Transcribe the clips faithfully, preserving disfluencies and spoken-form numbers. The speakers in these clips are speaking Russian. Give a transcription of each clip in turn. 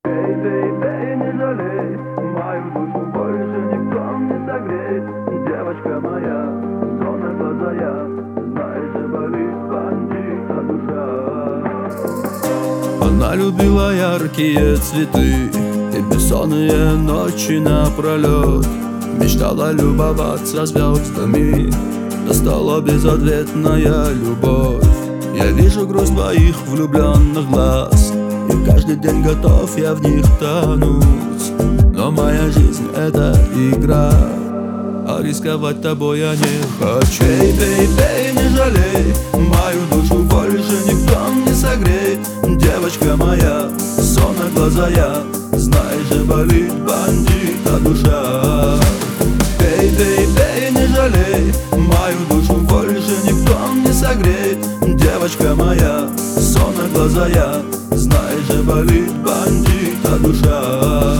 Эй, бей, бей, не жалей, мою душу больше никто не согреет. Девочка моя, сонная глазая, знаешь, же болит бандита душа. Она любила яркие цветы и бессонные ночи напролет. Мечтала любоваться звездами, достала безответная любовь. Я вижу грусть твоих влюбленных глаз, и каждый день готов я в них тонуть. Но моя жизнь — это игра, а рисковать тобой я не хочу. Эй, бей, бей, не жалей, мою душу больше никто не согреет. Девочка моя, сонная глазая, знаешь, же болит бандита душа. Эй, бей, бей, не жалей, мою душу больше никто не согреет. Девочка моя, сонная глазая, знаешь, же болит бандита душа.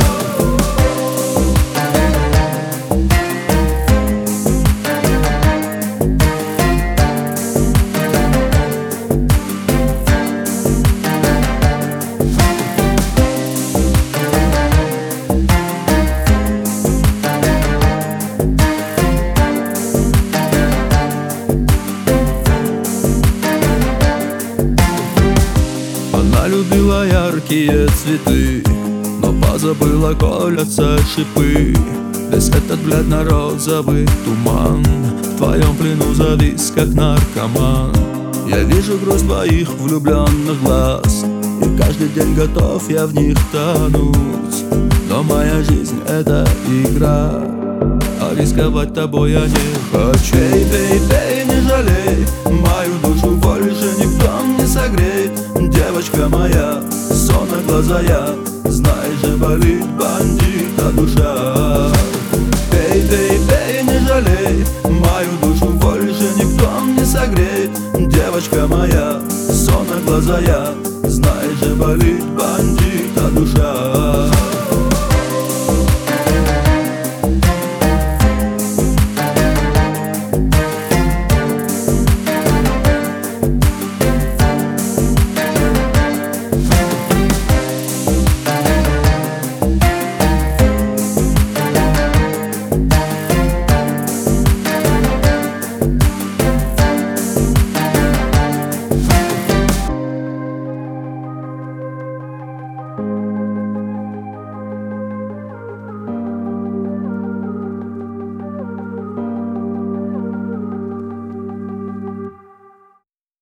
Она любила яркие цветы, но позабыла, колятся шипы. Весь этот бледно-розовый туман в твоем плену завис, как наркоман. Я вижу грусть твоих влюбленных глаз, и каждый день готов я в них тонуть. Но моя жизнь — это игра, а рисковать тобой я не хочу. Эй, бей, бей, не жалей, мою душу больше никто не согреет. Девочка моя, сонная глазая, знаешь, же болит бандита душа. Эй, бей, бей, не жалей, мою душу больше никто не согреет. Девочка моя, сонная глазая,